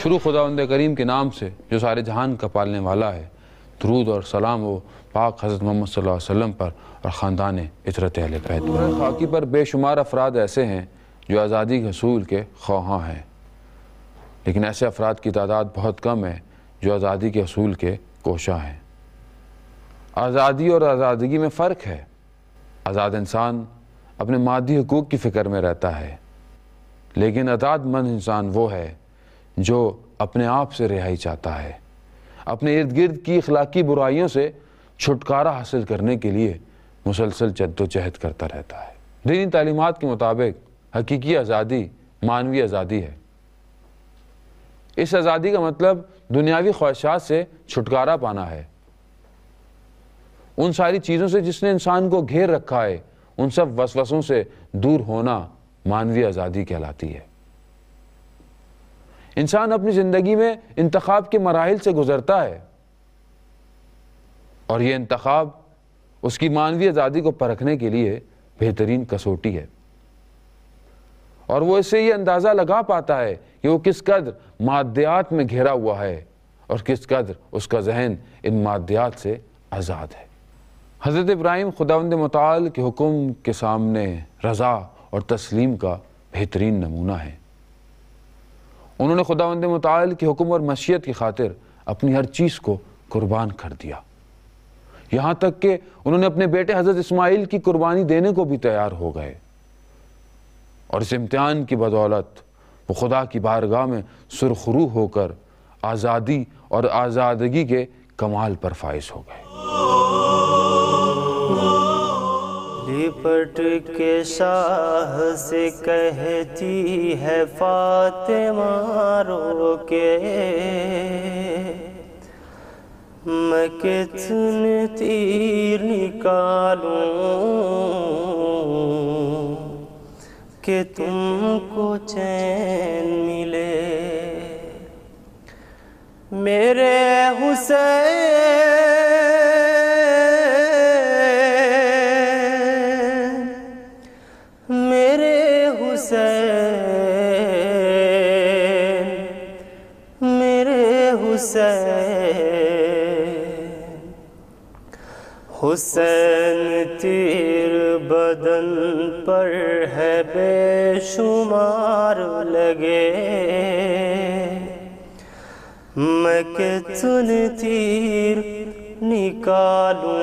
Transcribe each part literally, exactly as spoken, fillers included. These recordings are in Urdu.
شروع خداوند کریم کے نام سے جو سارے جہان کا پالنے والا ہے۔ درود اور سلام ہو پاک حضرت محمد صلی اللہ علیہ وسلم پر اور خاندان عطرت اہل بیت پر۔ خاکی پر بے شمار افراد ایسے ہیں جو آزادی کے حصول کے خواہاں ہیں، لیکن ایسے افراد کی تعداد بہت کم ہے جو آزادی کے حصول کے کوشاں ہیں۔ آزادی اور آزادگی میں فرق ہے۔ آزاد انسان اپنے مادی حقوق کی فکر میں رہتا ہے، لیکن آزاد مند انسان وہ ہے جو اپنے آپ سے رہائی چاہتا ہے، اپنے ارد گرد کی اخلاقی برائیوں سے چھٹکارا حاصل کرنے کے لیے مسلسل جد و جہد کرتا رہتا ہے۔ دینی تعلیمات کے مطابق حقیقی آزادی معنوی آزادی ہے۔ اس آزادی کا مطلب دنیاوی خواہشات سے چھٹکارا پانا ہے۔ ان ساری چیزوں سے جس نے انسان کو گھیر رکھا ہے، ان سب وسوسوں سے دور ہونا معنوی آزادی کہلاتی ہے۔ انسان اپنی زندگی میں انتخاب کے مراحل سے گزرتا ہے، اور یہ انتخاب اس کی معنوی آزادی کو پرکھنے کے لیے بہترین کسوٹی ہے، اور وہ اس سے یہ اندازہ لگا پاتا ہے کہ وہ کس قدر مادیات میں گھیرا ہوا ہے اور کس قدر اس کا ذہن ان مادیات سے آزاد ہے۔ حضرت ابراہیم خداوند متعال کے حکم کے سامنے رضا اور تسلیم کا بہترین نمونہ ہے۔ انہوں نے خداوند متعال کے حکم اور مشیت کی خاطر اپنی ہر چیز کو قربان کر دیا، یہاں تک کہ انہوں نے اپنے بیٹے حضرت اسماعیل کی قربانی دینے کو بھی تیار ہو گئے، اور اس امتحان کی بدولت وہ خدا کی بارگاہ میں سرخرو ہو کر آزادی اور آزادگی کے کمال پر فائز ہو گئے۔ لپٹ کے شاہ سے کہتی ہے فاطمہ رو کے، میں کتنے تیر نکالوں کہ تم کو چین ملے، میرے حسین میرے حسین میرے حسین حسین تیر بدن پر ہے بے شمار لگے، میں کتنے تیر نکالوں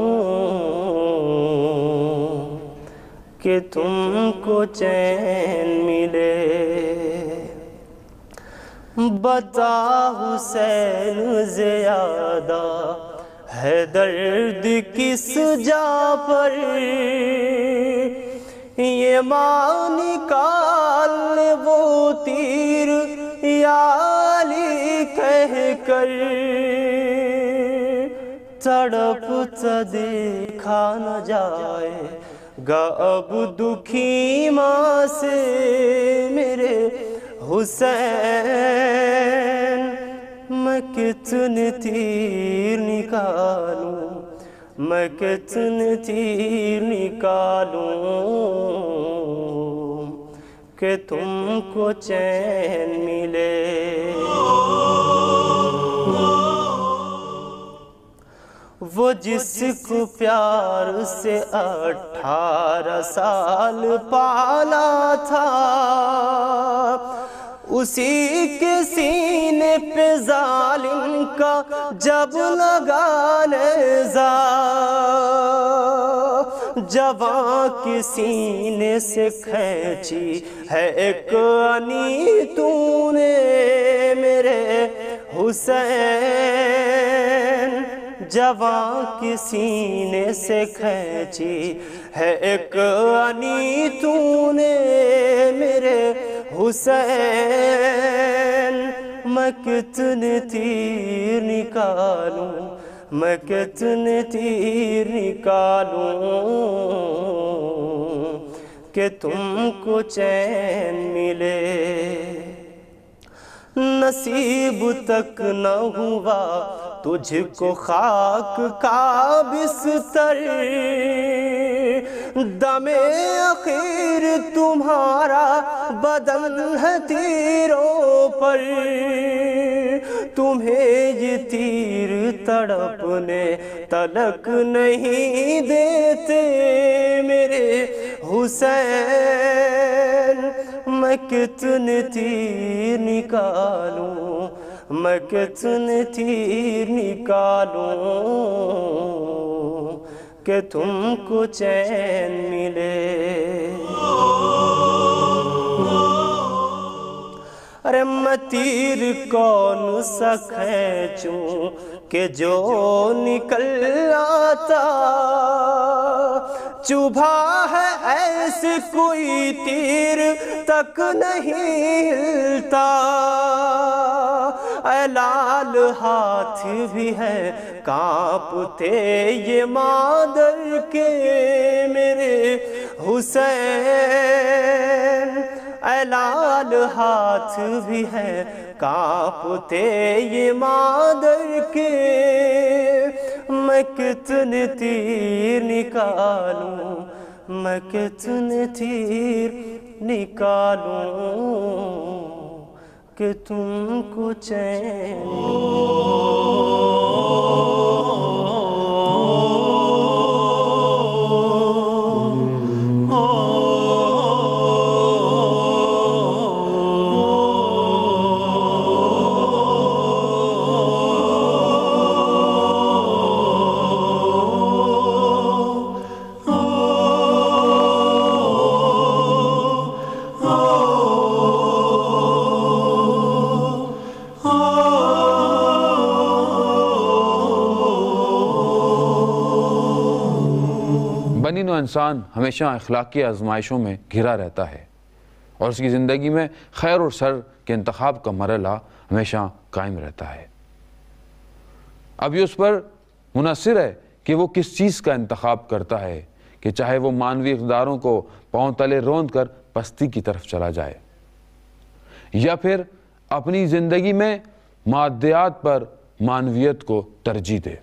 کہ تم کو چین ملے، بتا حسین زیادہ ہے درد کس جا پر، یہ ماں نکال وہ تیر یا علی کہہ کر، تڑپتا دیکھا نہ جائے گا اب دکھی ماں سے میرے حسین، میں کتنے تیر نکالوں میں کتنے تیر نکالوں کہ تم کو چین ملے، وہ جس کو پیار سے اٹھارہ سال پالا تھا، اسی کے سینے پہ ظالم کا جب لگا نیزہ، جوان کے سینے سے کھینچی ہے ایک انی تو نے میرے حسین، جوان کے سینے سے کھینچی ہے ایک انی تو نے میرے حسین، میں کتنے تیر نکالوں میں کتنے تیر نکالوں کہ تم کو چین ملے، نصیب تک نہ ہوا تجھ کو خاک کا بستر، دم اخیر تمہارا بدن ہے تیروں پر، تمہیں یہ تیر تڑپنے تلک نہیں دیتے میرے حسین۔ میں کتنے تیر نکالوں، میں کتنے تیر نکالوں کہ تم کو چین ملے۔ ارے میں تیر کون سا کھینچوں کہ جو نکل آتا، چبھا ہے ایسے کوئی تیر تک نہیں ہلتا، اے لال ہاتھ بھی ہے کانپتے یہ مادر کے میرے حسین، اے لال ہاتھ بھی ہے کانپتے یہ مادر کے، میں کتنے تیر نکالوں، میں کتنے تیر نکالوں کہ تم کو چین بنی نوع انسان ہمیشہ اخلاقی آزمائشوں میں گھرا رہتا ہے اور اس کی زندگی میں خیر اور شر کے انتخاب کا مرحلہ ہمیشہ قائم رہتا ہے۔ اب یہ اس پر منحصر ہے کہ وہ کس چیز کا انتخاب کرتا ہے، کہ چاہے وہ مانوی اقداروں کو پاؤں تلے روند کر پستی کی طرف چلا جائے، یا پھر اپنی زندگی میں مادیات پر معنویت کو ترجیح دے،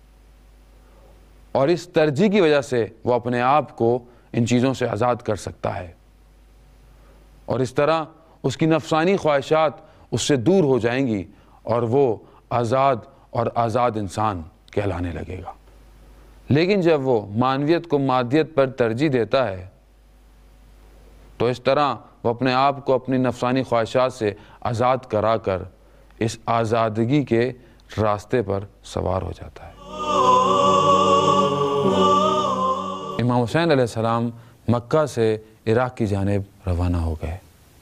اور اس ترجیح کی وجہ سے وہ اپنے آپ کو ان چیزوں سے آزاد کر سکتا ہے، اور اس طرح اس کی نفسانی خواہشات اس سے دور ہو جائیں گی اور وہ آزاد اور آزاد انسان کہلانے لگے گا۔ لیکن جب وہ معنویت کو مادیت پر ترجیح دیتا ہے تو اس طرح وہ اپنے آپ کو اپنی نفسانی خواہشات سے آزاد کرا کر اس آزادگی کے راستے پر سوار ہو جاتا ہے۔ امام حسین علیہ السلام مکہ سے عراق کی جانب روانہ ہو گئے۔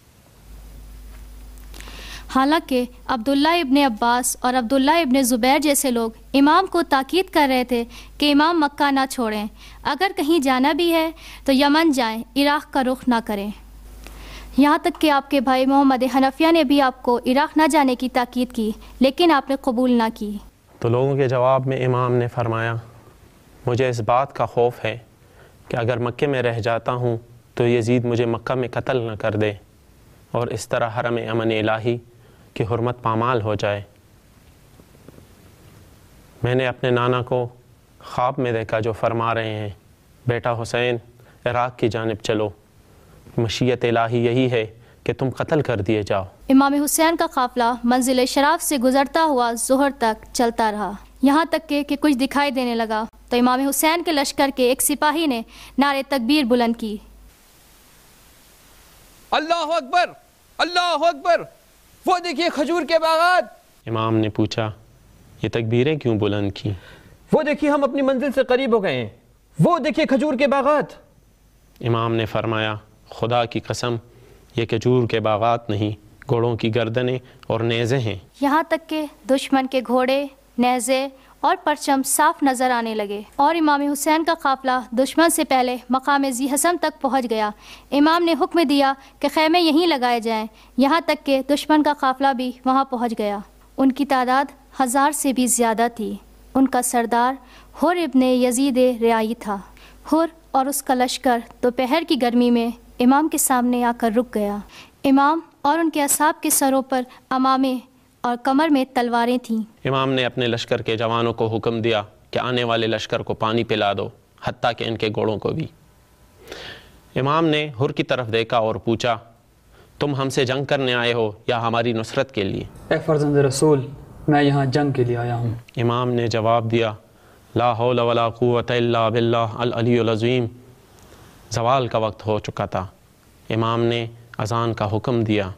حالانکہ عبداللہ ابن عباس اور عبداللہ ابن زبیر جیسے لوگ امام کو تاکید کر رہے تھے کہ امام مکہ نہ چھوڑیں، اگر کہیں جانا بھی ہے تو یمن جائیں، عراق کا رخ نہ کریں۔ یہاں تک کہ آپ کے بھائی محمد حنفیہ نے بھی آپ کو عراق نہ جانے کی تاکید کی، لیکن آپ نے قبول نہ کی۔ تو لوگوں کے جواب میں امام نے فرمایا، مجھے اس بات کا خوف ہے کہ اگر مکے میں رہ جاتا ہوں تو یزید مجھے مکہ میں قتل نہ کر دے اور اس طرح حرم امن الہی کی حرمت پامال ہو جائے۔ میں نے اپنے نانا کو خواب میں دیکھا جو فرما رہے ہیں، بیٹا حسین عراق کی جانب چلو، مشیت الہی یہی ہے کہ تم قتل کر دیے جاؤ۔ امام حسین کا قافلہ منزل شراف سے گزرتا ہوا ظہر تک چلتا رہا، یہاں تک کہ, کہ کچھ دکھائی دینے لگا تو امام حسین کے لشکر کے ایک سپاہی نے نعرے تکبیر بلند کی، اللہ اکبر اللہ اکبر، وہ دیکھیے کھجور کے باغات۔ امام نے پوچھا، یہ تکبیریں کیوں بلند کی؟ وہ دیکھیے ہم اپنی منزل سے قریب ہو گئے ہیں، وہ دیکھیے کھجور کے باغات۔ امام نے فرمایا، خدا کی قسم یہ کھجور کے باغات نہیں، گھوڑوں کی گردنیں اور نیزے ہیں۔ یہاں تک کہ دشمن کے گھوڑے، نیزے اور پرچم صاف نظر آنے لگے اور امام حسین کا قافلہ دشمن سے پہلے مقام ذی حسن تک پہنچ گیا۔ امام نے حکم دیا کہ خیمے یہیں لگائے جائیں، یہاں تک کہ دشمن کا قافلہ بھی وہاں پہنچ گیا۔ ان کی تعداد ہزار سے بھی زیادہ تھی۔ ان کا سردار حر ابن یزید ریائی تھا۔ حر اور اس کا لشکر دوپہر کی گرمی میں امام کے سامنے آ کر رک گیا۔ امام اور ان کے اصحاب کے سروں پر امامے اور کمر میں تلواریں تھیں۔ امام نے اپنے لشکر کے جوانوں کو حکم دیا کہ آنے والے لشکر کو پانی پلا دو، حتیٰ کہ ان کے گھوڑوں کو بھی۔ امام نے حر کی طرف دیکھا اور پوچھا، تم ہم سے جنگ کرنے آئے ہو یا ہماری نصرت کے لیے؟ اے فرزند رسول، میں یہاں جنگ کے لیے آیا ہوں۔ امام نے جواب دیا لا حول ولا قوت الا باللہ العلی العظیم۔ زوال کا وقت ہو چکا تھا۔ امام نے اذان کا حکم دیا۔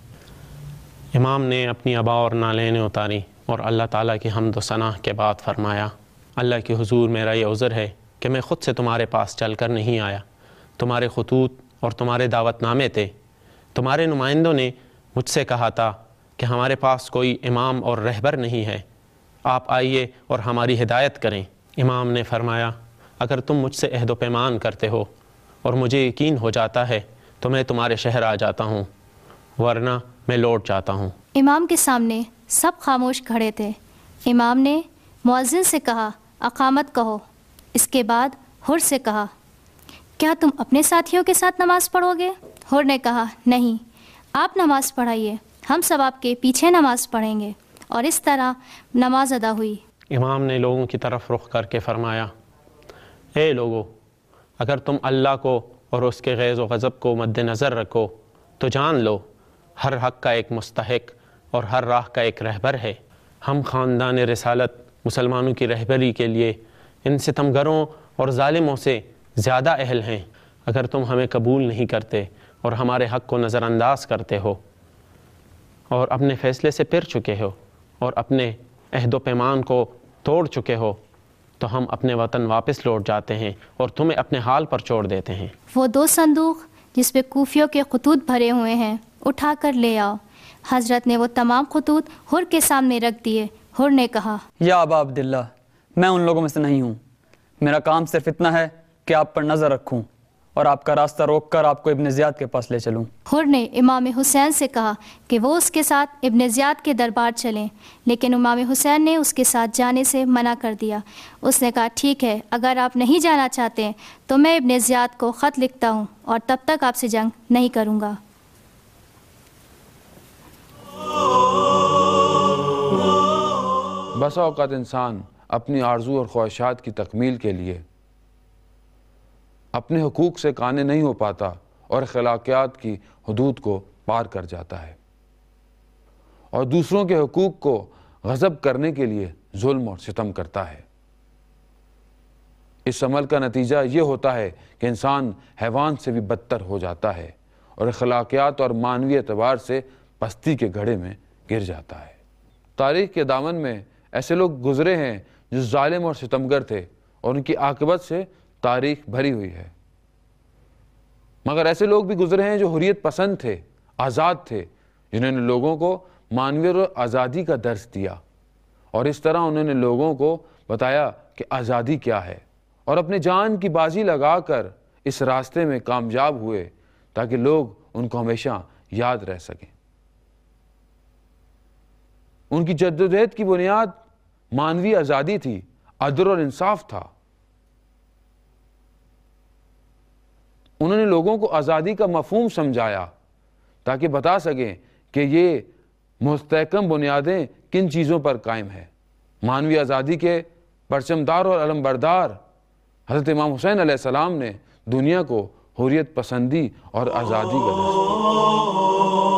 امام نے اپنی ابا اور نالینیں اتاری اور اللہ تعالیٰ کی حمد و ثنا کے بعد فرمایا اللہ کی حضور، میرا یہ عذر ہے کہ میں خود سے تمہارے پاس چل کر نہیں آیا۔ تمہارے خطوط اور تمہارے دعوت نامے تھے۔ تمہارے نمائندوں نے مجھ سے کہا تھا کہ ہمارے پاس کوئی امام اور رہبر نہیں ہے، آپ آئیے اور ہماری ہدایت کریں۔ امام نے فرمایا اگر تم مجھ سے عہد و پیمان کرتے ہو اور مجھے یقین ہو جاتا ہے تو میں تمہارے شہر آ جاتا ہوں، ورنہ میں لوٹ جاتا ہوں۔ امام کے سامنے سب خاموش کھڑے تھے۔ امام نے مؤذن سے کہا اقامت کہو۔ اس کے بعد حر سے کہا کیا تم اپنے ساتھیوں کے ساتھ نماز پڑھو گے؟ حر نے کہا نہیں، آپ نماز پڑھائیے، ہم سب آپ کے پیچھے نماز پڑھیں گے۔ اور اس طرح نماز ادا ہوئی۔ امام نے لوگوں کی طرف رخ کر کے فرمایا اے لوگو، اگر تم اللہ کو اور اس کے غیظ و غضب کو مد نظر رکھو تو جان لو ہر حق کا ایک مستحق اور ہر راہ کا ایک رہبر ہے۔ ہم خاندان رسالت مسلمانوں کی رہبری کے لیے ان ستمگروں اور ظالموں سے زیادہ اہل ہیں۔ اگر تم ہمیں قبول نہیں کرتے اور ہمارے حق کو نظر انداز کرتے ہو اور اپنے فیصلے سے پھر چکے ہو اور اپنے عہد و پیمان کو توڑ چکے ہو تو ہم اپنے وطن واپس لوٹ جاتے ہیں اور تمہیں اپنے حال پر چھوڑ دیتے ہیں۔ وہ دو صندوق جس پہ کوفیوں کے خطوط بھرے ہوئے ہیں اٹھا کر لے آؤ۔ حضرت نے وہ تمام خطوط حر کے سامنے رکھ دیے۔ حر نے کہا یا ابا عبداللہ، میں ان لوگوں میں سے نہیں ہوں۔ میرا کام صرف اتنا ہے کہ آپ پر نظر رکھوں اور آپ کا راستہ روک کر آپ کو ابن زیاد کے پاس لے چلوں۔ حر نے امام حسین سے کہا کہ وہ اس کے ساتھ ابن زیاد کے دربار چلیں، لیکن امام حسین نے اس کے ساتھ جانے سے منع کر دیا۔ اس نے کہا ٹھیک ہے، اگر آپ نہیں جانا چاہتے تو میں ابن زیاد کو خط لکھتا ہوں اور تب تک آپ سے جنگ نہیں کروں گا۔ بسا اوقات انسان اپنی آرزو اور خواہشات کی تکمیل کے لیے اپنے حقوق سے قانع نہیں ہو پاتا اور اخلاقیات کی حدود کو پار کر جاتا ہے اور دوسروں کے حقوق کو غصب کرنے کے لیے ظلم اور ستم کرتا ہے۔ اس عمل کا نتیجہ یہ ہوتا ہے کہ انسان حیوان سے بھی بدتر ہو جاتا ہے اور اخلاقیات اور معنوی اعتبار سے پستی کے گھڑے میں گر جاتا ہے۔ تاریخ کے دامن میں ایسے لوگ گزرے ہیں جو ظالم اور ستمگر تھے اور ان کی عاقبت سے تاریخ بھری ہوئی ہے، مگر ایسے لوگ بھی گزرے ہیں جو حریت پسند تھے، آزاد تھے، جنہوں نے لوگوں کو معنویت اور آزادی کا درس دیا اور اس طرح انہوں نے لوگوں کو بتایا کہ آزادی کیا ہے اور اپنے جان کی بازی لگا کر اس راستے میں کامیاب ہوئے تاکہ لوگ ان کو ہمیشہ یاد رہ سکیں۔ ان کی جدوجہد کی بنیاد معنوی آزادی تھی، عدل اور انصاف تھا۔ انہوں نے لوگوں کو آزادی کا مفہوم سمجھایا تاکہ بتا سکیں کہ یہ مستحکم بنیادیں کن چیزوں پر قائم ہے۔ معنوی آزادی کے پرچمدار اور علمبردار حضرت امام حسین علیہ السلام نے دنیا کو حریت پسندی اور آزادی کا درس دیا۔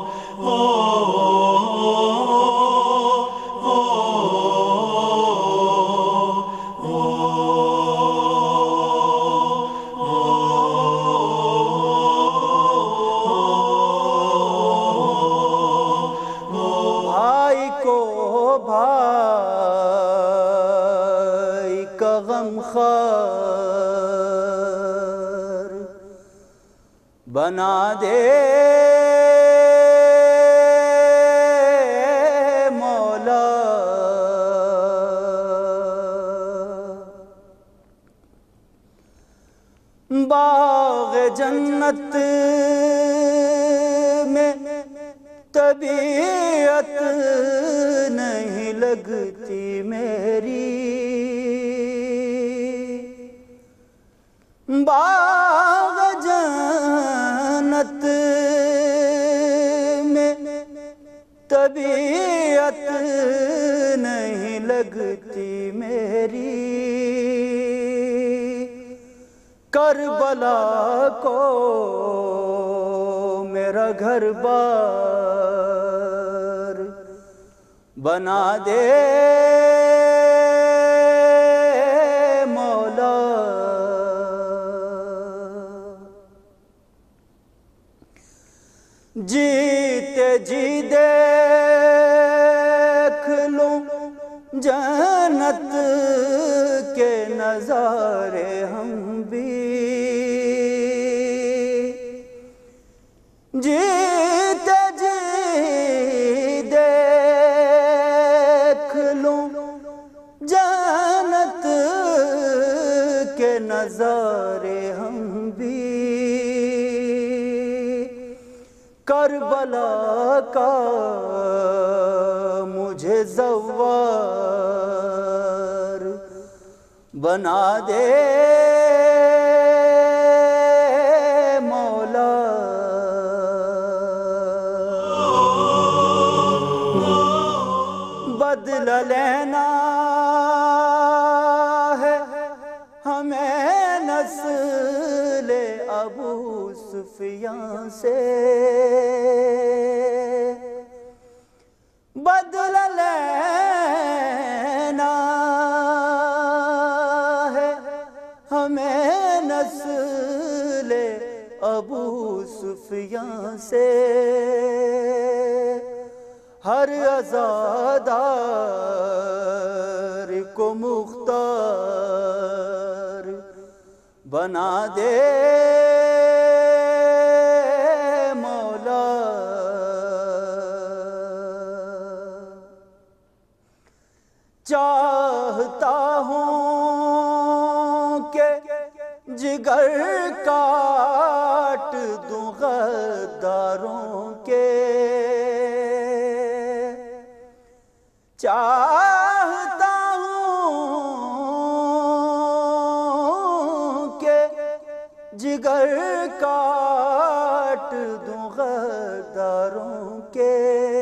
بنا دے مولا، باغ جنت میں طبیعت نہیں لگتی میری، باغ جنت میں طبیعت نہیں لگتی میری، کربلا کو میرا گھر بار بنا دے مولا، جیتے جی دیکھ لوں جنت کے نظارے ہم بھی، جیتے جی دیکھ لوں جنت کے نظارے ہم بھی، کربلا کا مجھے زوار بنا دے مولا، بدلہ لینا ہے ہمیں نسل ابو سفیان سے، بدلہ لینا ہے ہمیں نسل ابو سفیان سے، ہر عزادار کو مختار بنا دے مولا، چاہتا ہوں کہ جگر کاٹ دوں غداروں کے، چاہتا ہوں کہ جگر کاٹ دوں غداروں کے،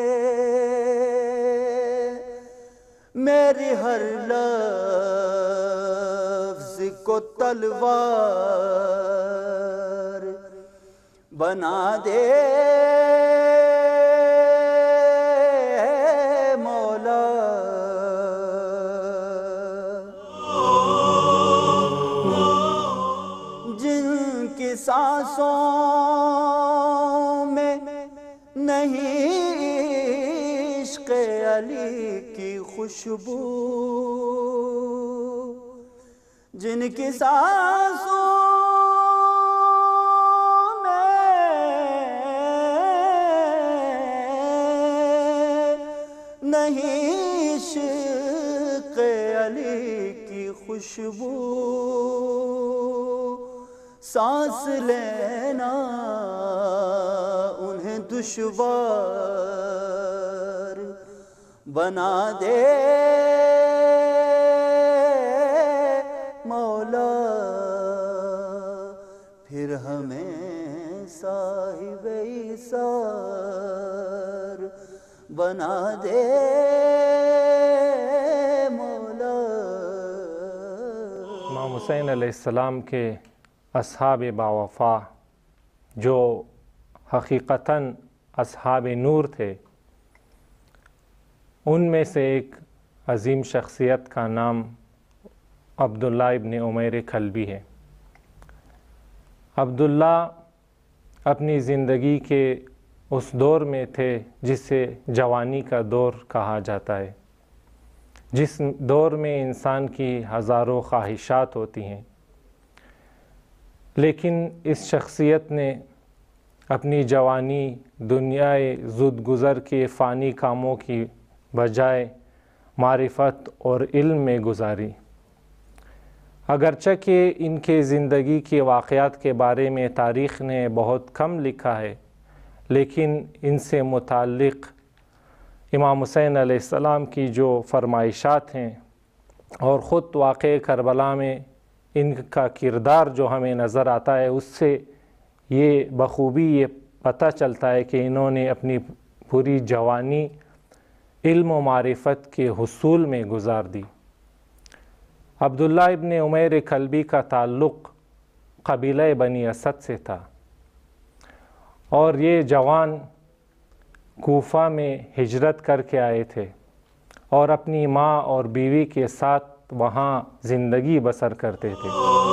میری ہر لفظ کو تلوار بنا دے مولا، جن کی سانسوں میں نہیں عشق علی کی خوشبو، جن کی سانسوں نہیں عشق علی کی خوشبو، سانس لینا انہیں دشوار بنا دے مولا، پھر ہمیں صاحب ایثار بنا دے مولا۔ امام حسین علیہ السلام کے اصحاب باوفا جو حقیقتاً اصحاب نور تھے، ان میں سے ایک عظیم شخصیت کا نام عبداللہ ابن عمیر کلبی ہے۔ عبداللہ اپنی زندگی کے اس دور میں تھے جسے جوانی کا دور کہا جاتا ہے، جس دور میں انسان کی ہزاروں خواہشات ہوتی ہیں، لیکن اس شخصیت نے اپنی جوانی دنیائے زود گزر کے فانی کاموں کی بجائے معرفت اور علم میں گزاری۔ اگرچہ کہ ان کے زندگی کے واقعات کے بارے میں تاریخ نے بہت کم لکھا ہے، لیکن ان سے متعلق امام حسین علیہ السلام کی جو فرمائشات ہیں اور خود واقع کربلا میں ان کا کردار جو ہمیں نظر آتا ہے، اس سے یہ بخوبی یہ پتہ چلتا ہے کہ انہوں نے اپنی پوری جوانی علم و معرفت کے حصول میں گزار دی۔ عبداللہ ابن عمیر کلبی کا تعلق قبیلہ بنی اسد سے تھا، اور یہ جوان کوفہ میں ہجرت کر کے آئے تھے اور اپنی ماں اور بیوی کے ساتھ وہاں زندگی بسر کرتے تھے۔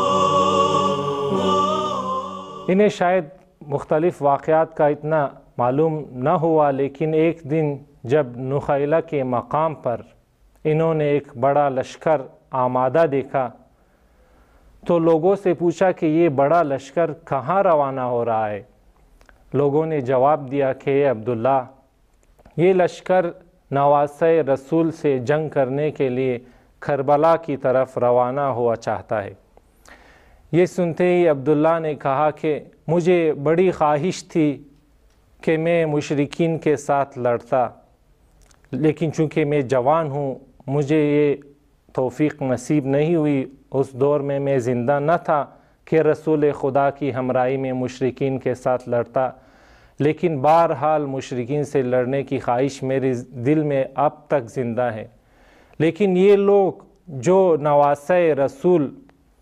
انہیں شاید مختلف واقعات کا اتنا معلوم نہ ہوا، لیکن ایک دن جب نخیلہ کے مقام پر انہوں نے ایک بڑا لشکر آمادہ دیکھا تو لوگوں سے پوچھا کہ یہ بڑا لشکر کہاں روانہ ہو رہا ہے؟ لوگوں نے جواب دیا کہ اے عبداللہ، یہ لشکر نواسہ رسول سے جنگ کرنے کے لیے کربلا کی طرف روانہ ہوا چاہتا ہے۔ یہ سنتے ہی عبداللہ نے کہا کہ مجھے بڑی خواہش تھی کہ میں مشرکین کے ساتھ لڑتا، لیکن چونکہ میں جوان ہوں مجھے یہ توفیق نصیب نہیں ہوئی۔ اس دور میں میں زندہ نہ تھا کہ رسول خدا کی ہمراہی میں مشرکین کے ساتھ لڑتا، لیکن بہرحال مشرکین سے لڑنے کی خواہش میرے دل میں اب تک زندہ ہے۔ لیکن یہ لوگ جو نواسہ رسول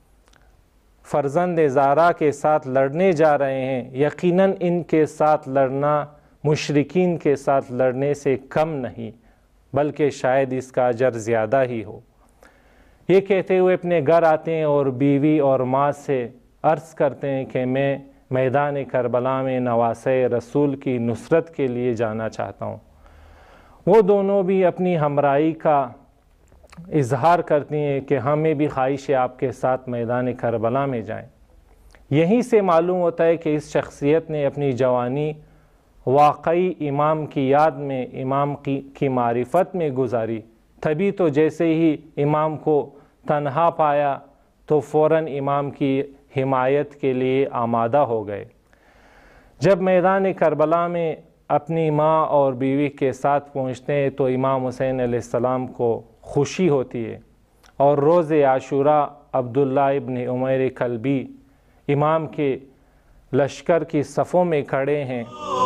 فرزند زہرا کے ساتھ لڑنے جا رہے ہیں، یقیناً ان کے ساتھ لڑنا مشرکین کے ساتھ لڑنے سے کم نہیں، بلکہ شاید اس کا اجر زیادہ ہی ہو۔ یہ کہتے ہوئے اپنے گھر آتے ہیں اور بیوی اور ماں سے عرض کرتے ہیں کہ میں میدان کربلا میں نواسہ رسول کی نصرت کے لیے جانا چاہتا ہوں۔ وہ دونوں بھی اپنی ہمراہی کا اظہار کرتی ہیں کہ ہمیں بھی خواہش ہے آپ کے ساتھ میدان کربلا میں جائیں۔ یہیں سے معلوم ہوتا ہے کہ اس شخصیت نے اپنی جوانی واقعی امام کی یاد میں، امام کی کی معرفت میں گزاری۔ تبھی تو جیسے ہی امام کو تنہا پایا تو فوراً امام کی حمایت کے لیے آمادہ ہو گئے۔ جب میدان کربلا میں اپنی ماں اور بیوی کے ساتھ پہنچتے ہیں تو امام حسین علیہ السلام کو خوشی ہوتی ہے، اور روز عاشوراء عبداللہ ابن عمیر کلبی امام کے لشکر کی صفوں میں کھڑے ہیں۔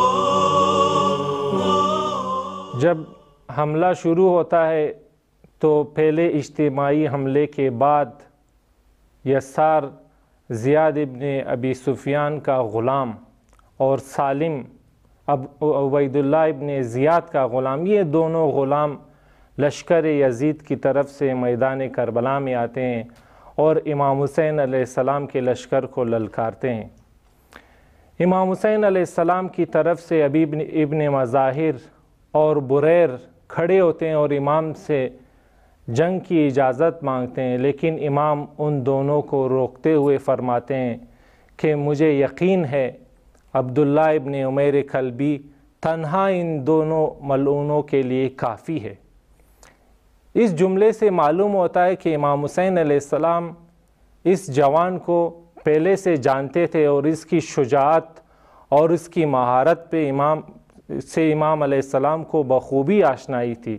جب حملہ شروع ہوتا ہے تو پہلے اجتماعی حملے کے بعد یسار زیاد ابن ابی سفیان کا غلام اور سالم اب عبید اللہ ابن زیاد کا غلام، یہ دونوں غلام لشکر یزید کی طرف سے میدان کربلا میں آتے ہیں اور امام حسین علیہ السلام کے لشکر کو للکارتے ہیں۔ امام حسین علیہ السلام کی طرف سے ابی ابن مظاہر اور بریر کھڑے ہوتے ہیں اور امام سے جنگ کی اجازت مانگتے ہیں، لیکن امام ان دونوں کو روکتے ہوئے فرماتے ہیں کہ مجھے یقین ہے عبداللہ ابن عمیر کلبی تنہا ان دونوں ملعونوں کے لیے کافی ہے۔ اس جملے سے معلوم ہوتا ہے کہ امام حسین علیہ السلام اس جوان کو پہلے سے جانتے تھے اور اس کی شجاعت اور اس کی مہارت پہ امام سے امام علیہ السلام کو بخوبی آشنائی تھی۔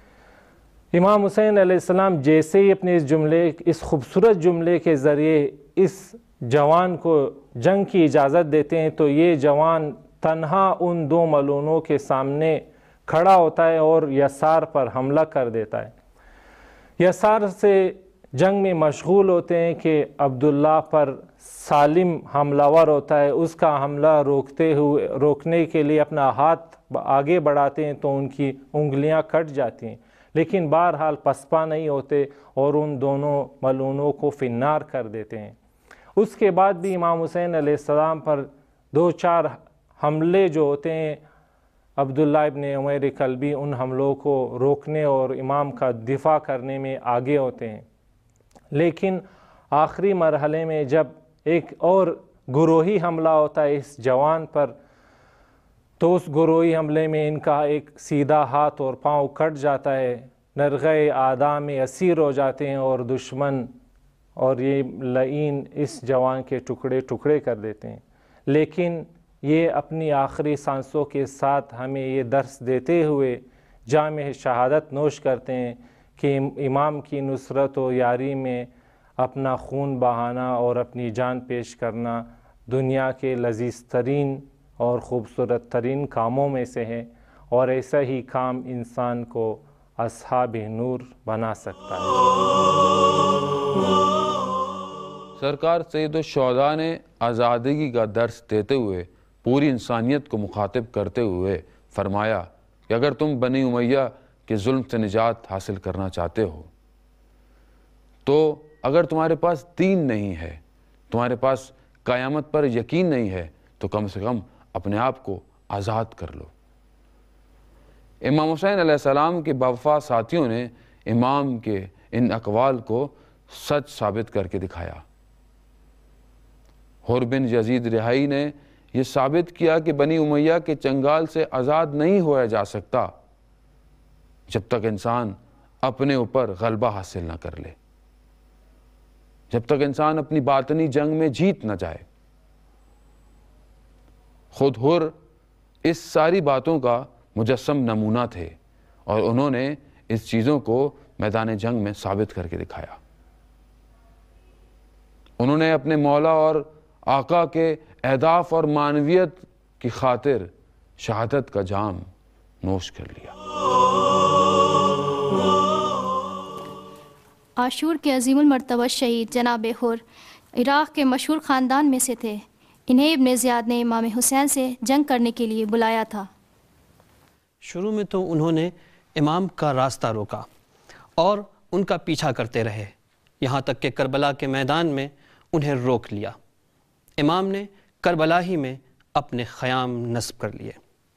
امام حسین علیہ السلام جیسے ہی اپنے اس جملے اس خوبصورت جملے کے ذریعے اس جوان کو جنگ کی اجازت دیتے ہیں تو یہ جوان تنہا ان دو ملعونوں کے سامنے کھڑا ہوتا ہے اور یسار پر حملہ کر دیتا ہے۔ یسار سے جنگ میں مشغول ہوتے ہیں کہ عبداللہ پر سالم حملہ ور ہوتا ہے، اس کا حملہ روکتے ہوئے روکنے کے لیے اپنا ہاتھ آگے بڑھاتے ہیں تو ان کی انگلیاں کٹ جاتی ہیں، لیکن بہرحال پسپا نہیں ہوتے اور ان دونوں ملعونوں کو فنار کر دیتے ہیں۔ اس کے بعد بھی امام حسین علیہ السلام پر دو چار حملے جو ہوتے ہیں، عبداللہ ابن عمیر کلبی ان حملوں کو روکنے اور امام کا دفاع کرنے میں آگے ہوتے ہیں، لیکن آخری مرحلے میں جب ایک اور گروہی حملہ ہوتا ہے اس جوان پر تو اس گروہی حملے میں ان کا ایک سیدھا ہاتھ اور پاؤں کٹ جاتا ہے، نرغہ اعداء میں اسیر ہو جاتے ہیں اور دشمن اور یہ لعین اس جوان کے ٹکڑے ٹکڑے کر دیتے ہیں۔ لیکن یہ اپنی آخری سانسوں کے ساتھ ہمیں یہ درس دیتے ہوئے جامِ شہادت نوش کرتے ہیں کہ امام کی نصرت و یاری میں اپنا خون بہانا اور اپنی جان پیش کرنا دنیا کے لذیذ ترین اور خوبصورت ترین کاموں میں سے ہے، اور ایسا ہی کام انسان کو اصحاب نور بنا سکتا ہے۔ سرکار سید الشہداء نے آزادگی کا درس دیتے ہوئے پوری انسانیت کو مخاطب کرتے ہوئے فرمایا کہ اگر تم بنی امیہ کے ظلم سے نجات حاصل کرنا چاہتے ہو تو اگر تمہارے پاس دین نہیں ہے، تمہارے پاس قیامت پر یقین نہیں ہے، تو کم سے کم اپنے آپ کو آزاد کر لو۔ امام حسین علیہ السلام کے باوفا ساتھیوں نے امام کے ان اقوال کو سچ ثابت کر کے دکھایا۔ حر بن یزید رہائی نے یہ ثابت کیا کہ بنی امیہ کے چنگال سے آزاد نہیں ہوا جا سکتا جب تک انسان اپنے اوپر غلبہ حاصل نہ کر لے، جب تک انسان اپنی باطنی جنگ میں جیت نہ جائے۔ خود حر اس ساری باتوں کا مجسم نمونہ تھے اور انہوں نے اس چیزوں کو میدان جنگ میں ثابت کر کے دکھایا۔ انہوں نے اپنے مولا اور آقا کے اہداف اور معنویت کی خاطر شہادت کا جام نوش کر لیا۔ عاشور کے عظیم المرتبہ شہید جناب حر عراق کے مشہور خاندان میں سے تھے۔ انہیں ابن زیاد نے امام حسین سے جنگ کرنے کے لیے بلایا تھا۔ شروع میں تو انہوں نے امام کا راستہ روکا اور ان کا پیچھا کرتے رہے، یہاں تک کہ کربلا کے میدان میں انہیں روک لیا۔ امام نے کربلا ہی میں اپنے خیام نصب کر لیے۔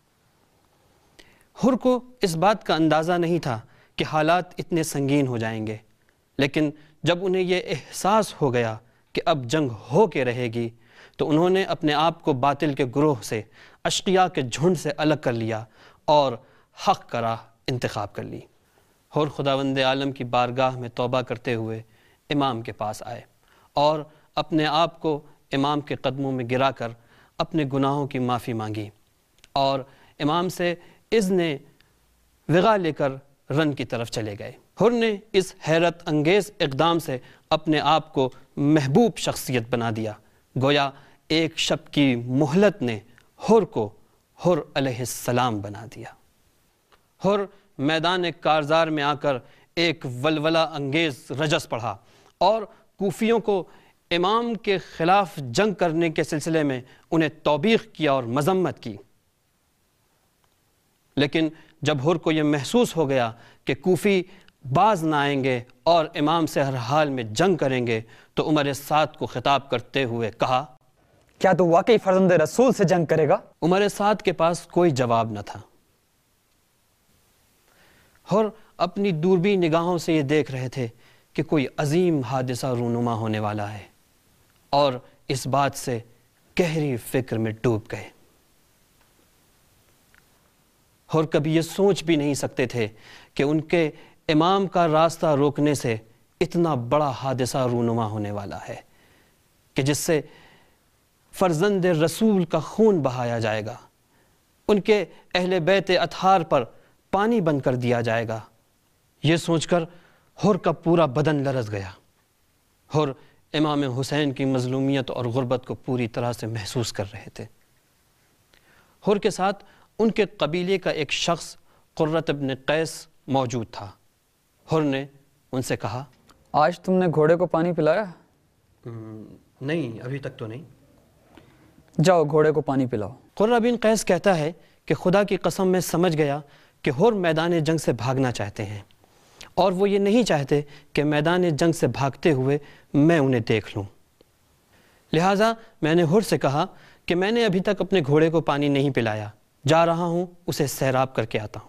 حر کو اس بات کا اندازہ نہیں تھا کہ حالات اتنے سنگین ہو جائیں گے، لیکن جب انہیں یہ احساس ہو گیا کہ اب جنگ ہو کے رہے گی تو انہوں نے اپنے آپ کو باطل کے گروہ سے، اشقیاء کے جھنڈ سے الگ کر لیا اور حق کا راہ انتخاب کر لی۔ حر خداوند عالم کی بارگاہ میں توبہ کرتے ہوئے امام کے پاس آئے اور اپنے آپ کو امام کے قدموں میں گرا کر اپنے گناہوں کی معافی مانگی اور امام سے اذن وغا لے کر رن کی طرف چلے گئے۔ حر نے اس حیرت انگیز اقدام سے اپنے آپ کو محبوب شخصیت بنا دیا، گویا ایک شب کی مہلت نے حر کو حر علیہ السلام بنا دیا۔ حر میدان کارزار میں آ کر ایک ولولہ انگیز رجس پڑھا اور کوفیوں کو امام کے خلاف جنگ کرنے کے سلسلے میں انہیں توبیخ کیا اور مذمت کی۔ لیکن جب حر کو یہ محسوس ہو گیا کہ کوفی باز نہ آئیں گے اور امام سے ہر حال میں جنگ کریں گے تو عمر سعد کو خطاب کرتے ہوئے کہا، کیا تو واقعی فرزند رسول سے جنگ کرے گا؟ عمر سعد کے پاس کوئی جواب نہ تھا۔ حر اپنی دوربین نگاہوں سے یہ دیکھ رہے تھے کہ کوئی عظیم حادثہ رونما ہونے والا ہے اور اس بات سے گہری فکر میں ڈوب گئے۔ حر کبھی یہ سوچ بھی نہیں سکتے تھے کہ ان کے امام کا راستہ روکنے سے اتنا بڑا حادثہ رونما ہونے والا ہے کہ جس سے فرزند رسول کا خون بہایا جائے گا، ان کے اہل بیت اطہار پر پانی بند کر دیا جائے گا۔ یہ سوچ کر حر کا پورا بدن لرز گیا۔ حر امام حسین کی مظلومیت اور غربت کو پوری طرح سے محسوس کر رہے تھے۔ حر کے ساتھ ان کے قبیلے کا ایک شخص قرۃ بن قیس موجود تھا۔ حر نے ان سے کہا، آج تم نے گھوڑے کو پانی پلایا؟ نہیں، ابھی تک تو نہیں۔ جاؤ گھوڑے کو پانی پلاؤ۔ قرۃ بن قیس کہتا ہے کہ خدا کی قسم میں سمجھ گیا کہ حر میدان جنگ سے بھاگنا چاہتے ہیں اور وہ یہ نہیں چاہتے کہ میدان جنگ سے بھاگتے ہوئے میں انہیں دیکھ لوں، لہٰذا میں نے حر سے کہا کہ میں نے ابھی تک اپنے گھوڑے کو پانی نہیں پلایا، جا رہا ہوں اسے سیراب کر کے آتا ہوں۔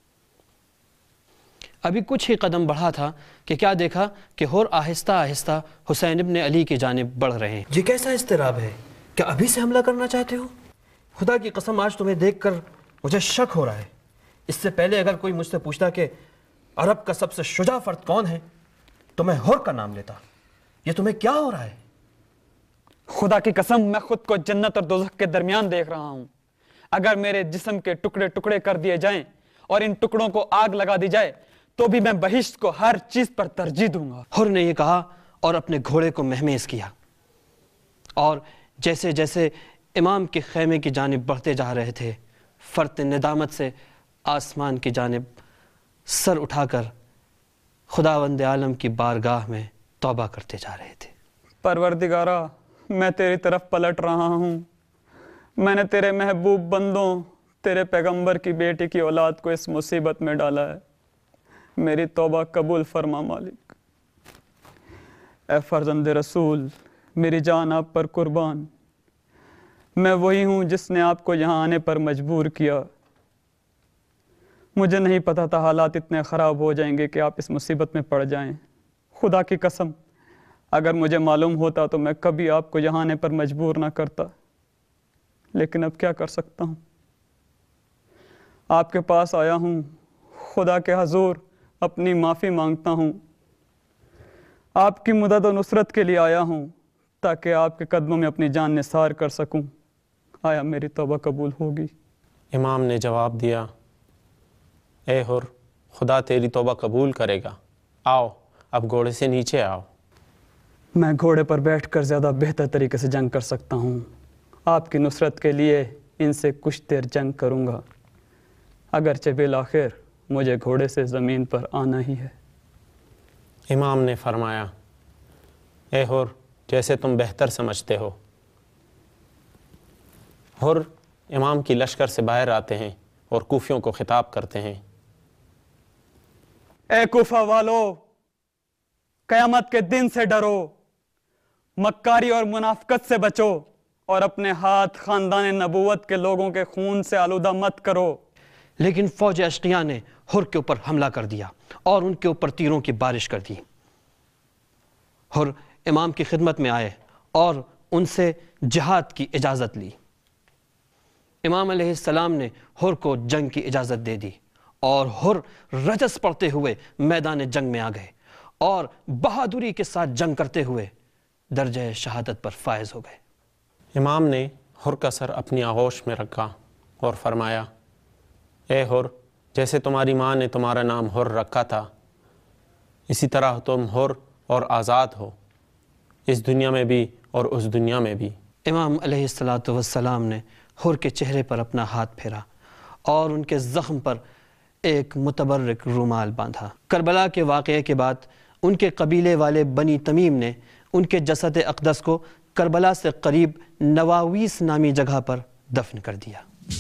ابھی کچھ ہی قدم بڑھا تھا کہ کیا دیکھا کہ حر آہستہ آہستہ حسین ابن علی کی جانب بڑھ رہے ہیں۔ یہ کیسا اضطراب ہے؟ کیا ابھی سے حملہ کرنا چاہتے ہو؟ خدا کی قسم آج تمہیں دیکھ کر مجھے شک ہو رہا ہے۔ اس سے پہلے اگر کوئی مجھ سے پوچھتا کہ عرب کا سب سے شجاع فرد کون ہے تو میں حر کا نام لیتا۔ یہ تمہیں کیا ہو رہا ہے؟ خدا کی قسم میں خود کو جنت اور دوزخ کے درمیان دیکھ رہا ہوں۔ اگر میرے جسم کے ٹکڑے ٹکڑے کر دیے جائیں اور ان ٹکڑوں کو آگ لگا دی جائے تو بھی میں بہشت کو ہر چیز پر ترجیح دوں گا۔ حر نے یہ کہا اور اپنے گھوڑے کو مہمیز کیا، اور جیسے جیسے امام کے خیمے کی جانب بڑھتے جا رہے تھے، فرط ندامت سے آسمان کی جانب سر اٹھا کر خداوند عالم کی بارگاہ میں توبہ کرتے جا رہے تھے۔ پروردگارا، میں تیری طرف پلٹ رہا ہوں، میں نے تیرے محبوب بندوں تیرے پیغمبر کی بیٹی کی اولاد کو اس مصیبت میں ڈالا ہے، میری توبہ قبول فرما مالک۔ اے فرزند رسول، میری جان آپ پر قربان، میں وہی ہوں جس نے آپ کو یہاں آنے پر مجبور کیا۔ مجھے نہیں پتا تھا حالات اتنے خراب ہو جائیں گے کہ آپ اس مصیبت میں پڑ جائیں۔ خدا کی قسم، اگر مجھے معلوم ہوتا تو میں کبھی آپ کو یہاں آنے پر مجبور نہ کرتا، لیکن اب کیا کر سکتا ہوں؟ آپ کے پاس آیا ہوں، خدا کے حضور اپنی معافی مانگتا ہوں، آپ کی مدد و نصرت کے لیے آیا ہوں تاکہ آپ کے قدموں میں اپنی جان نثار کر سکوں۔ آیا میری توبہ قبول ہوگی؟ امام نے جواب دیا، اے حر، خدا تیری توبہ قبول کرے گا، آؤ اب گھوڑے سے نیچے آؤ۔ میں گھوڑے پر بیٹھ کر زیادہ بہتر طریقے سے جنگ کر سکتا ہوں، آپ کی نصرت کے لیے ان سے کچھ دیر جنگ کروں گا، اگرچہ بالآخر مجھے گھوڑے سے زمین پر آنا ہی ہے۔ امام نے فرمایا، اے حر، جیسے تم بہتر سمجھتے ہو۔ حر امام کی لشکر سے باہر آتے ہیں اور کوفیوں کو خطاب کرتے ہیں، اے کوفہ والو، قیامت کے دن سے ڈرو، مکاری اور منافقت سے بچو، اور اپنے ہاتھ خاندان نبوت کے لوگوں کے خون سے آلودہ مت کرو۔ لیکن فوج اشقیاء نے حر کے اوپر حملہ کر دیا اور ان کے اوپر تیروں کی بارش کر دی۔ حر امام کی خدمت میں آئے اور ان سے جہاد کی اجازت لی۔ امام علیہ السلام نے حر کو جنگ کی اجازت دے دی اور حر رجس پڑھتے ہوئے میدان جنگ میں آ گئے اور بہادری کے ساتھ جنگ کرتے ہوئے درجہ شہادت پر فائز ہو گئے۔ امام نے حر کا سر اپنی آغوش میں رکھا اور فرمایا، اے حر، جیسے تمہاری ماں نے تمہارا نام حر رکھا تھا، اسی طرح تم حر اور آزاد ہو، اس دنیا میں بھی اور اس دنیا میں بھی۔ امام علیہ الصلاۃ والسلام نے حر کے چہرے پر اپنا ہاتھ پھیرا اور ان کے زخم پر ایک متبرک رومال باندھا۔ کربلا کے واقعے کے بعد ان کے قبیلے والے بنی تمیم نے ان کے جسد اقدس کو کربلا سے قریب نواویس نامی جگہ پر دفن کر دیا۔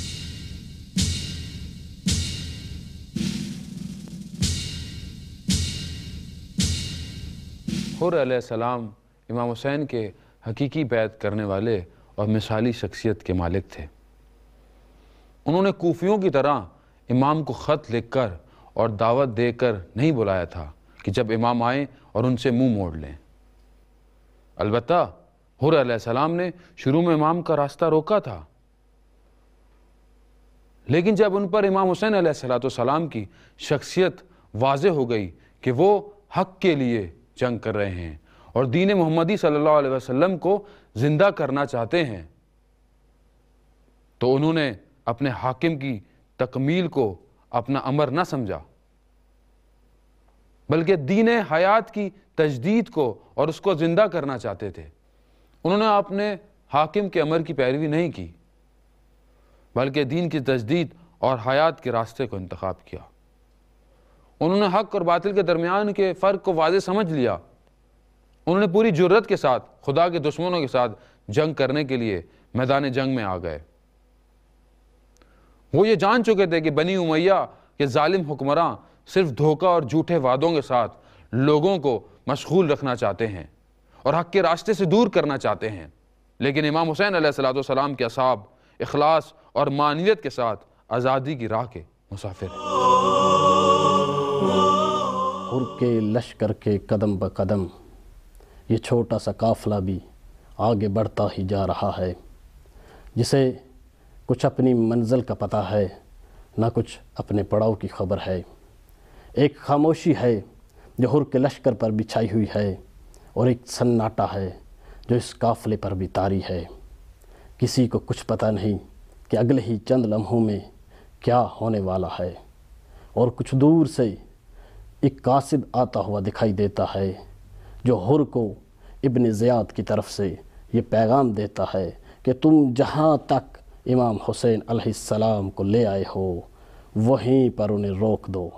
حر علیہ السلام امام حسین کے حقیقی بیعت کرنے والے اور مثالی شخصیت کے مالک تھے۔ انہوں نے کوفیوں کی طرح امام کو خط لکھ کر اور دعوت دے کر نہیں بلایا تھا کہ جب امام آئیں اور ان سے منہ موڑ لیں۔ البتہ حر علیہ السلام نے شروع میں امام کا راستہ روکا تھا، لیکن جب ان پر امام حسین علیہ السلام کی شخصیت واضح ہو گئی کہ وہ حق کے لیے جنگ کر رہے ہیں اور دین محمدی صلی اللہ علیہ وسلم کو زندہ کرنا چاہتے ہیں، تو انہوں نے اپنے حاکم کی تکمیل کو اپنا امر نہ سمجھا، بلکہ دین حیات کی تجدید کو اور اس کو زندہ کرنا چاہتے تھے۔ انہوں نے اپنے حاکم کے امر کی پیروی نہیں کی، بلکہ دین کی تجدید اور حیات کے راستے کو انتخاب کیا۔ انہوں نے حق اور باطل کے درمیان کے فرق کو واضح سمجھ لیا۔ انہوں نے پوری جرت کے ساتھ خدا کے دشمنوں کے ساتھ جنگ کرنے کے لیے میدان جنگ میں آ گئے۔ وہ یہ جان چکے تھے کہ بنی امیہ کے ظالم حکمراں صرف دھوکہ اور جھوٹے وعدوں کے ساتھ لوگوں کو مشغول رکھنا چاہتے ہیں اور حق کے راستے سے دور کرنا چاہتے ہیں، لیکن امام حسین علیہ السلام کے اصحاب اخلاص اور مانیت کے ساتھ آزادی کی راہ کے مسافر ہیں۔ حر کے لشکر کے قدم بہ قدم یہ چھوٹا سا قافلہ بھی آگے بڑھتا ہی جا رہا ہے، جسے کچھ اپنی منزل کا پتہ ہے، نہ کچھ اپنے پڑاؤ کی خبر ہے۔ ایک خاموشی ہے جو حر کے لشکر پر بچھائی ہوئی ہے، اور ایک سناٹا ہے جو اس قافلے پر بھی طاری ہے۔ کسی کو کچھ پتہ نہیں کہ اگلے ہی چند لمحوں میں کیا ہونے والا ہے، اور کچھ دور سے ایک قاصد آتا ہوا دکھائی دیتا ہے جو حر کو ابن زیاد کی طرف سے یہ پیغام دیتا ہے کہ تم جہاں تک امام حسین علیہ السلام کو لے آئے ہو وہیں پر انہیں روک دو۔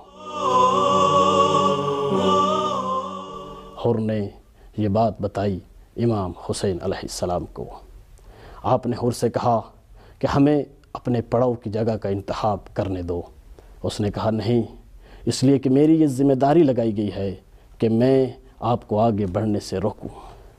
حر نے یہ بات بتائی امام حسین علیہ السلام کو۔ آپ نے حر سے کہا کہ ہمیں اپنے پڑاؤ کی جگہ کا انتخاب کرنے دو۔ اس نے کہا نہیں، اس لیے کہ میری یہ ذمہ داری لگائی گئی ہے کہ میں آپ کو آگے بڑھنے سے روکوں۔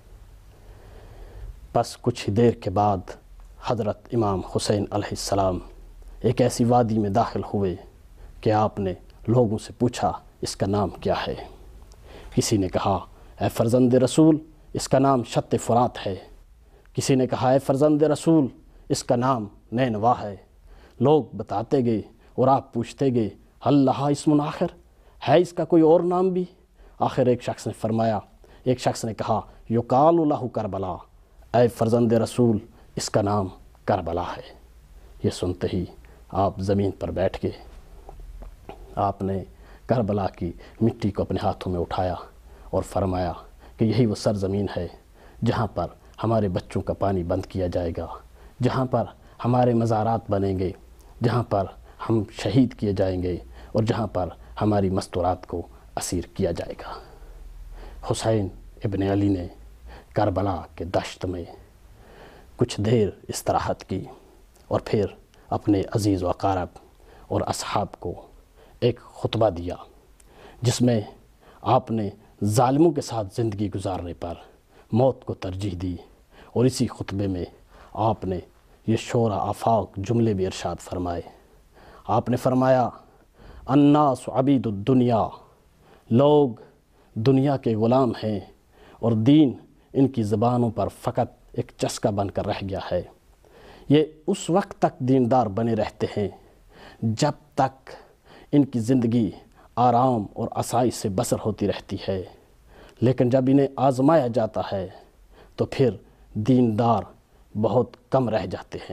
بس کچھ ہی دیر کے بعد حضرت امام حسین علیہ السلام ایک ایسی وادی میں داخل ہوئے کہ آپ نے لوگوں سے پوچھا اس کا نام کیا ہے۔ کسی نے کہا اے فرزند رسول اس کا نام شط فرات ہے، کسی نے کہا اے فرزند رسول اس کا نام نینوا ہے۔ لوگ بتاتے گئے اور آپ پوچھتے گئے ہل لہا اسم آخر، ہے اس کا کوئی اور نام بھی؟ آخر ایک شخص نے فرمایا، ایک شخص نے کہا یقال لہ کربلا، اے فرزند رسول اس کا نام کربلا ہے۔ یہ سنتے ہی آپ زمین پر بیٹھ گئے۔ آپ نے کربلا کی مٹی کو اپنے ہاتھوں میں اٹھایا اور فرمایا کہ یہی وہ سرزمین ہے جہاں پر ہمارے بچوں کا پانی بند کیا جائے گا، جہاں پر ہمارے مزارات بنیں گے، جہاں پر ہم شہید کیے جائیں گے اور جہاں پر ہماری مستورات کو اسیر کیا جائے گا۔ حسین ابن علی نے کربلا کے دشت میں کچھ دیر استراحت کی اور پھر اپنے عزیز و اقارب اور اصحاب کو ایک خطبہ دیا جس میں آپ نے ظالموں کے ساتھ زندگی گزارنے پر موت کو ترجیح دی، اور اسی خطبے میں آپ نے یہ شورا آفاق جملے بھی ارشاد فرمائے۔ آپ نے فرمایا الناس عبید الدنیا، لوگ دنیا کے غلام ہیں اور دین ان کی زبانوں پر فقط ایک چسکا بن کر رہ گیا ہے۔ یہ اس وقت تک دیندار بنے رہتے ہیں جب تک ان کی زندگی آرام اور آسائش سے بسر ہوتی رہتی ہے، لیکن جب انہیں آزمایا جاتا ہے تو پھر دیندار بہت کم رہ جاتے ہیں۔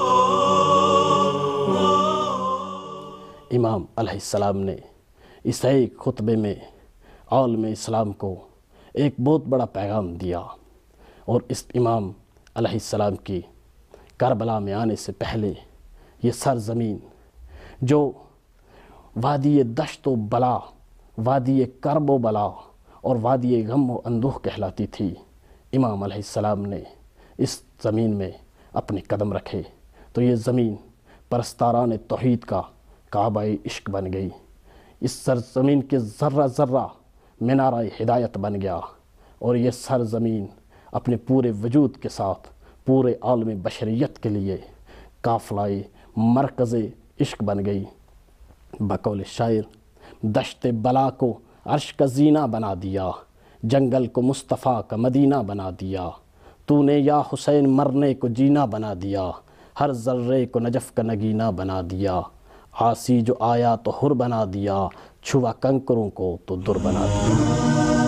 امام علیہ السلام نے اس ایک خطبے میں عالم اسلام کو ایک بہت بڑا پیغام دیا، اور اس امام علیہ السلام کی کربلا میں آنے سے پہلے یہ سرزمین جو وادی دشت و بلا، وادی کرب و بلا اور وادی غم و اندوہ کہلاتی تھی، امام علیہ السلام نے اس زمین میں اپنے قدم رکھے تو یہ زمین پرستاران توحید کا کعبہ عشق بن گئی۔ اس سرزمین کے ذرہ ذرہ مینارہ ہدایت بن گیا، اور یہ سرزمین اپنے پورے وجود کے ساتھ پورے عالم بشریت کے لیے قافلہ مرکز عشق بن گئی۔ بقول شاعر دشت بلا کو عرش کا زینہ بنا دیا، جنگل کو مصطفیٰ کا مدینہ بنا دیا، تو نے یا حسین مرنے کو جینا بنا دیا، ہر ذرے کو نجف کا نگینہ بنا دیا، عاصی جو آیا تو حر بنا دیا، چھوا کنکروں کو تو در بنا دیا۔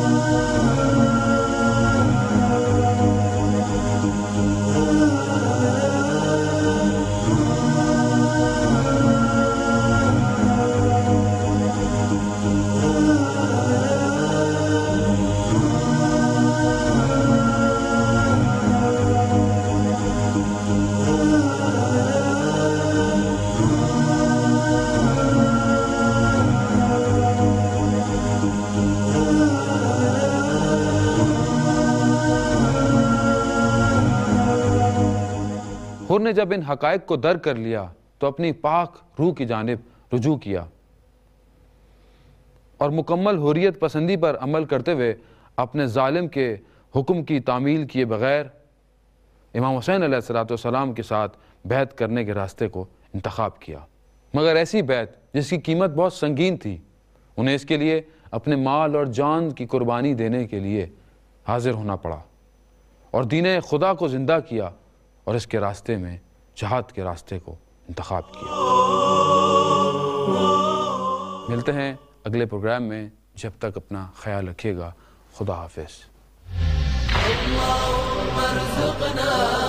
حر نے جب ان حقائق کو درک کر لیا تو اپنی پاک روح کی جانب رجوع کیا اور مکمل حریت پسندی پر عمل کرتے ہوئے اپنے ظالم کے حکم کی تعمیل کیے بغیر امام حسین علیہ السلام کے ساتھ بیعت کرنے کے راستے کو انتخاب کیا، مگر ایسی بیعت جس کی قیمت بہت سنگین تھی۔ انہیں اس کے لیے اپنے مال اور جان کی قربانی دینے کے لیے حاضر ہونا پڑا اور دین خدا کو زندہ کیا اور اس کے راستے میں جہاد کے راستے کو انتخاب کیا۔ ملتے ہیں اگلے پروگرام میں، جب تک اپنا خیال رکھیے گا۔ خدا حافظ۔